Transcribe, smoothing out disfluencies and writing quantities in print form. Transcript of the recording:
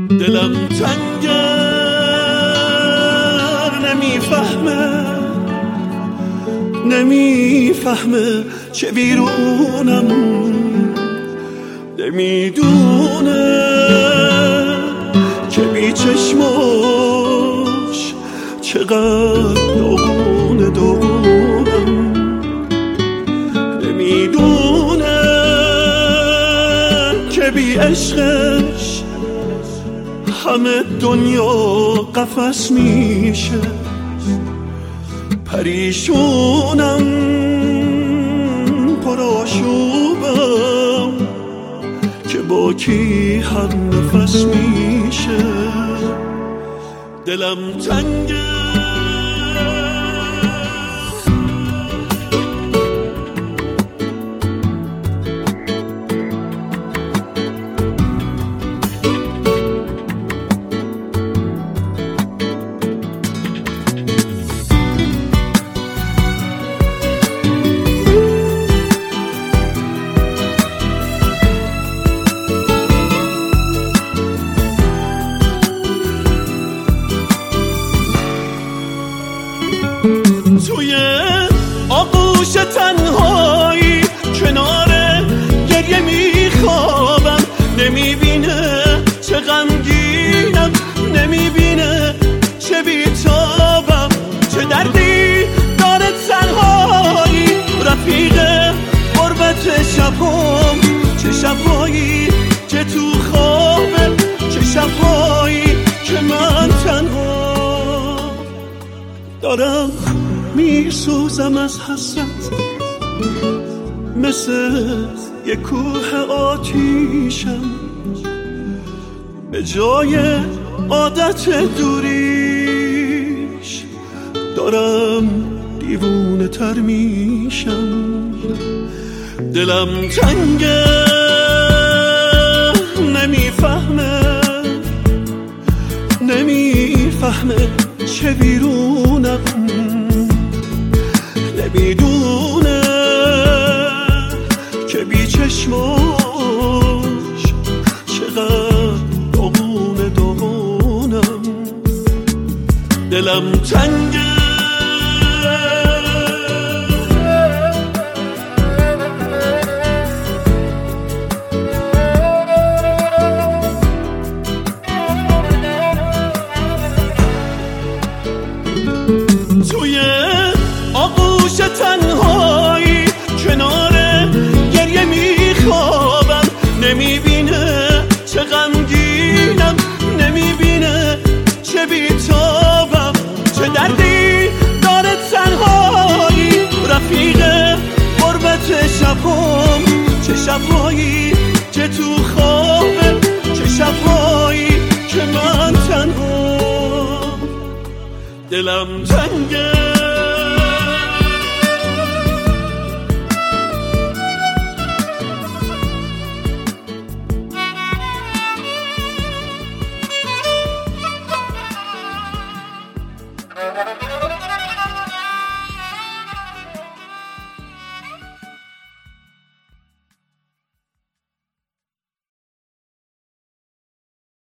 دلم تنگه نمیفهمه چه بیرونم، نمیدونه که بی چشماش چقدر دوغونم، نمیدونه که بی عشقش همه دنیا قفس میشه. پریشونم پرآشوبم که با کی هم نفس میشه. دلم تنگه توی آغوش تنهایی کنار گریه میخوابم، نمیبینه چه غمگینم، نمیبینه چه بیتابم، چه دردی داره تنهایی، رفیق غربت شبام، چه شبایی که تو خوابه، چه شبایی که من تنها دارم میسوزم از حسرت، مثل یه کوه آتیشم، به جای عادت دوریش دارم دیوونه تر میشم. دلم تنگه نمیفهمه چه بیرونم، نمیدونه که بی چشماش چقدر دوغونم. دلم تنگه توی آغوش تنهایی کنار گریه میخوابم، نمیبینه چه غمگینم، نمیبینه چه بیتابم، چه دردی داره تنهایی، رفیق غربت شبام، چه شبایی که تو خوابه، چه شبایی که من تنها. دلم تنگه